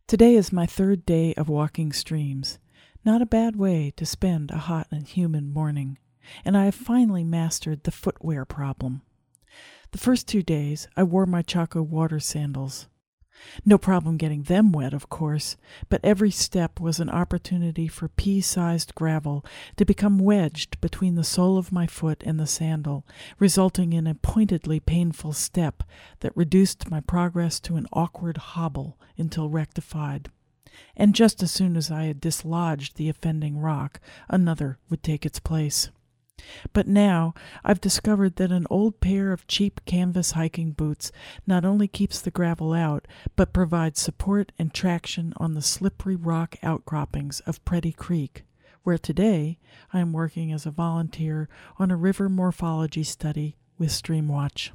Today is my third day of walking streams. Not a bad way to spend a hot and humid morning, and I have finally mastered the footwear problem. The first 2 days, I wore my Chaco water sandals. No problem getting them wet, of course, but every step was an opportunity for pea-sized gravel to become wedged between the sole of my foot and the sandal, resulting in a pointedly painful step that reduced my progress to an awkward hobble until rectified. And just as soon as I had dislodged the offending rock, another would take its place. But now I've discovered that an old pair of cheap canvas hiking boots not only keeps the gravel out, but provides support and traction on the slippery rock outcroppings of Pretty Creek, where today I am working as a volunteer on a river morphology study with Streamwatch.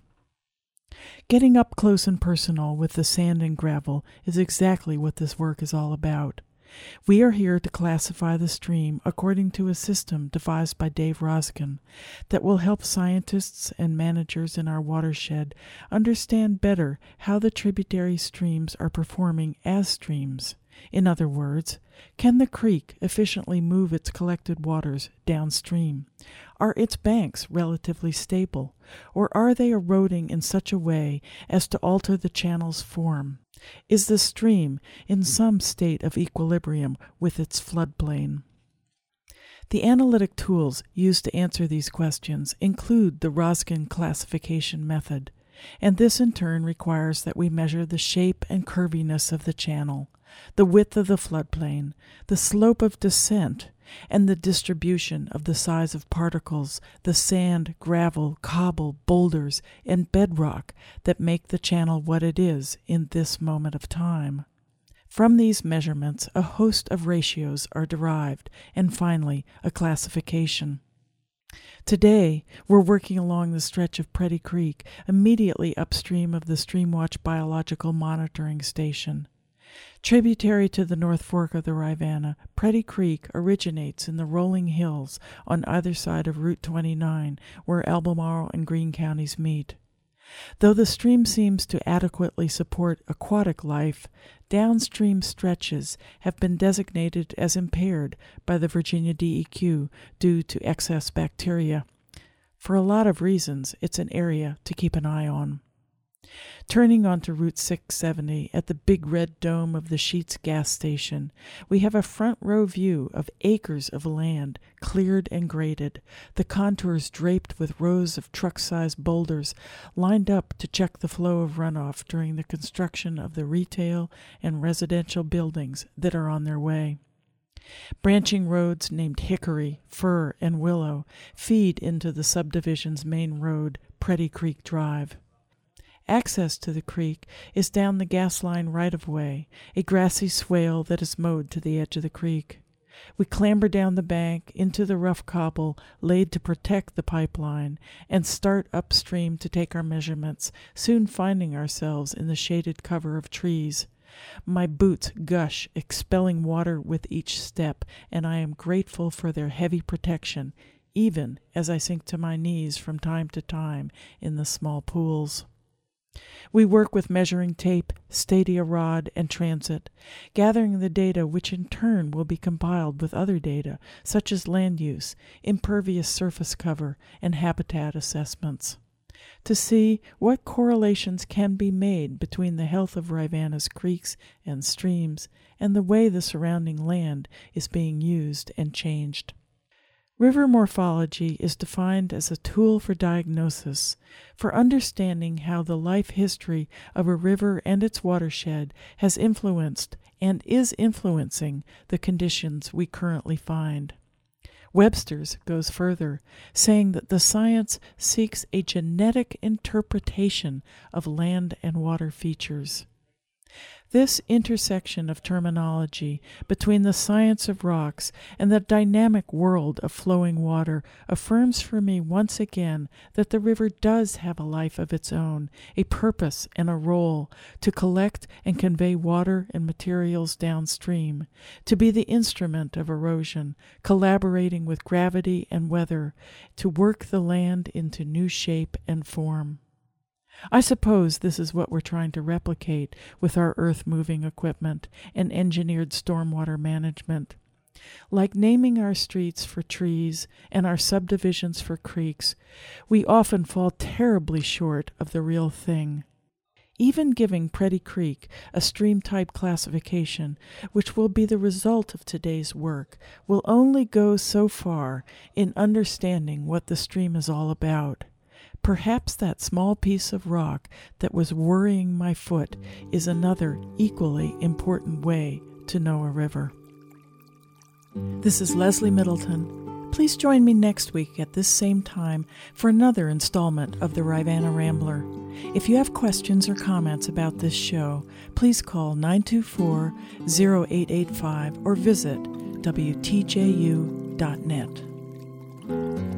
Getting up close and personal with the sand and gravel is exactly what this work is all about. We are here to classify the stream according to a system devised by Dave Roskin that will help scientists and managers in our watershed understand better how the tributary streams are performing as streams. In other words, can the creek efficiently move its collected waters downstream? Are its banks relatively stable, or are they eroding in such a way as to alter the channel's form? Is the stream in some state of equilibrium with its floodplain? The analytic tools used to answer these questions include the Roskin classification method, and this in turn requires that we measure the shape and curviness of the channel, the width of the floodplain, the slope of descent, and the distribution of the size of particles, the sand, gravel, cobble, boulders, and bedrock that make the channel what it is in this moment of time. From these measurements, a host of ratios are derived, and finally, a classification. Today, we're working along the stretch of Pretty Creek, immediately upstream of the Streamwatch Biological Monitoring Station. Tributary to the North Fork of the Rivanna, Pretty Creek originates in the rolling hills on either side of Route 29, where Albemarle and Greene counties meet. Though the stream seems to adequately support aquatic life, downstream stretches have been designated as impaired by the Virginia DEQ due to excess bacteria. For a lot of reasons, it's an area to keep an eye on. Turning onto Route 670 at the big red dome of the Sheetz gas station, we have a front row view of acres of land cleared and graded, the contours draped with rows of truck-sized boulders lined up to check the flow of runoff during the construction of the retail and residential buildings that are on their way. Branching roads named Hickory, Fir, and Willow feed into the subdivision's main road, Pretty Creek Drive. Access to the creek is down the gas line right-of-way, a grassy swale that is mowed to the edge of the creek. We clamber down the bank into the rough cobble laid to protect the pipeline and start upstream to take our measurements, soon finding ourselves in the shaded cover of trees. My boots gush, expelling water with each step, and I am grateful for their heavy protection, even as I sink to my knees from time to time in the small pools. We work with measuring tape, stadia rod, and transit, gathering the data which in turn will be compiled with other data, such as land use, impervious surface cover, and habitat assessments, to see what correlations can be made between the health of Rivanna's creeks and streams and the way the surrounding land is being used and changed. River morphology is defined as a tool for diagnosis, for understanding how the life history of a river and its watershed has influenced and is influencing the conditions we currently find. Webster's goes further, saying that the science seeks a genetic interpretation of land and water features. This intersection of terminology between the science of rocks and the dynamic world of flowing water affirms for me once again that the river does have a life of its own, a purpose and a role to collect and convey water and materials downstream, to be the instrument of erosion, collaborating with gravity and weather to work the land into new shape and form. I suppose this is what we're trying to replicate with our earth-moving equipment and engineered stormwater management. Like naming our streets for trees and our subdivisions for creeks, we often fall terribly short of the real thing. Even giving Pretty Creek a stream-type classification, which will be the result of today's work, will only go so far in understanding what the stream is all about. Perhaps that small piece of rock that was worrying my foot is another equally important way to know a river. This is Leslie Middleton. Please join me next week at this same time for another installment of the Rivanna Rambler. If you have questions or comments about this show, please call 924-0885 or visit WTJU.net.